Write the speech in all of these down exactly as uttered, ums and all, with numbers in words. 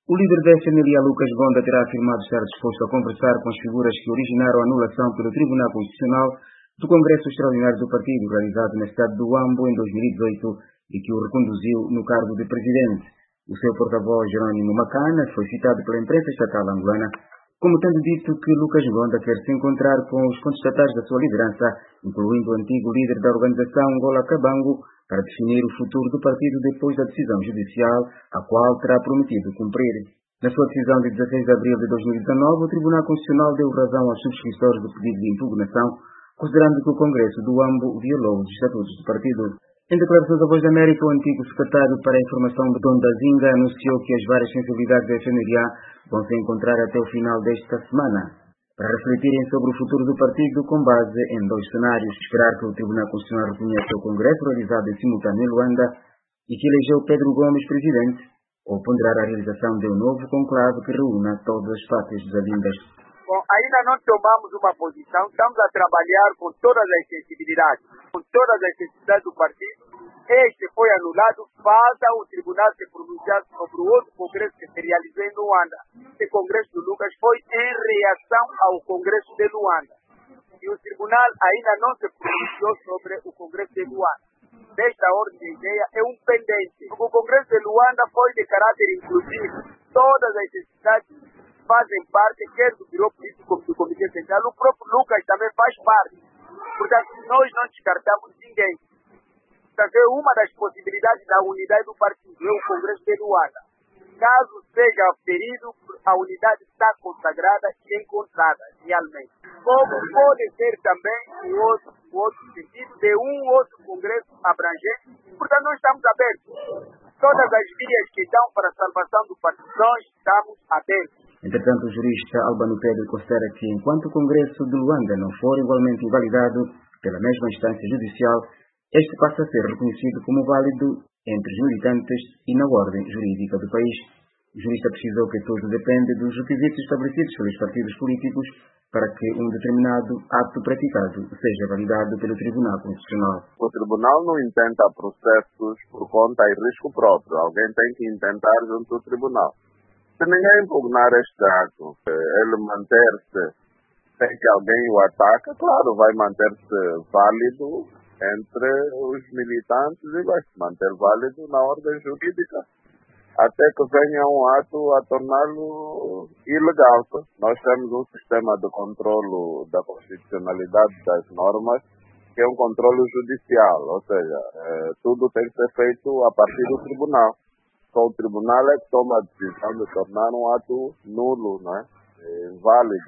O líder da F N L A, Lucas Gonda, terá afirmado estar disposto a conversar com as figuras que originaram a anulação pelo Tribunal Constitucional do Congresso Extraordinário do Partido, realizado na cidade do Huambo em dois mil e dezoito, e que o reconduziu no cargo de presidente. O seu porta-voz, Jerônimo Macana, foi citado pela imprensa estatal angolana como tendo dito que Lucas Gonda quer se encontrar com os contestatários da sua liderança, incluindo o antigo líder da organização, Ngola Kabango, para definir o futuro do partido depois da decisão judicial, a qual terá prometido cumprir. Na sua decisão de dezasseis de abril de dois mil e dezanove, o Tribunal Constitucional deu razão aos subscritores do pedido de impugnação, considerando que o Congresso do Huambo violou os estatutos do partido. Em declarações à Voz da América, o antigo secretário para a Informação de Dom da Zinga anunciou que as várias sensibilidades da F N L A vão se encontrar até o final desta semana, para refletirem sobre o futuro do partido com base em dois cenários: esperar que o Tribunal Constitucional reconheça o Congresso realizado em simultâneo em Luanda e que elegeu Pedro Gomes presidente, ou ponderar a realização de um novo conclave que reúna todas as partes desavindas. Bom, ainda não tomamos uma posição, estamos a trabalhar com todas as sensibilidades, com todas as sensibilidades do partido. Este foi anulado, falta o tribunal se pronunciar sobre o outro congresso que se realizou em Luanda. Esse congresso do Lucas foi em reação ao congresso de Luanda. E o tribunal ainda não se pronunciou sobre o congresso de Luanda. Desta ordem de ideia é um pendente. O congresso de Luanda foi de caráter inclusivo. Todas as necessidades fazem parte, quer do Biro Político como do Comitê Central. O próprio Lucas também faz parte. Portanto, nós não descartamos ninguém. Portanto, é uma das possibilidades da unidade do partido, é o Congresso de Luanda. Caso seja ferido, a unidade está consagrada e encontrada, realmente. Como pode ser também o outro, o outro sentido de um outro Congresso abrangente. Portanto, nós estamos abertos. Todas as vias que dão para a salvação do partido, nós estamos abertos. Entretanto, o jurista Albano Pedro considera que, enquanto o Congresso de Luanda não for igualmente invalidado pela mesma instância judicial, este passa a ser reconhecido como válido entre os militantes e na ordem jurídica do país. O jurista precisou que tudo depende dos requisitos estabelecidos pelos partidos políticos para que um determinado ato praticado seja validado pelo Tribunal Constitucional. O Tribunal não intenta processos por conta e risco próprio. Alguém tem que intentar junto ao Tribunal. Se ninguém impugnar este ato, ele manter-se sem que alguém o ataque, claro, vai manter-se válido entre os militantes e vai se manter válido na ordem jurídica, até que venha um ato a torná-lo ilegal. Nós temos um sistema de controlo da constitucionalidade das normas, que é um controlo judicial, ou seja, eh, tudo tem que ser feito a partir do tribunal. Só o tribunal é que toma a decisão de tornar um ato nulo, não é? Inválido.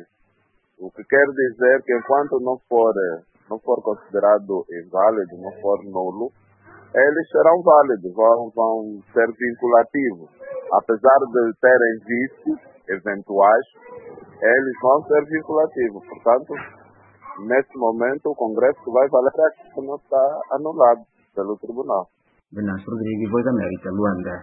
O que quer dizer que enquanto não for, não for considerado inválido, não for nulo, eles serão válidos, vão, vão ser vinculativos. Apesar de terem vícios eventuais, eles vão ser vinculativos. Portanto, nesse momento, o Congresso vai valer aquilo que não está anulado pelo Tribunal. Venâncio Rodrigues, Voz da América, Luanda.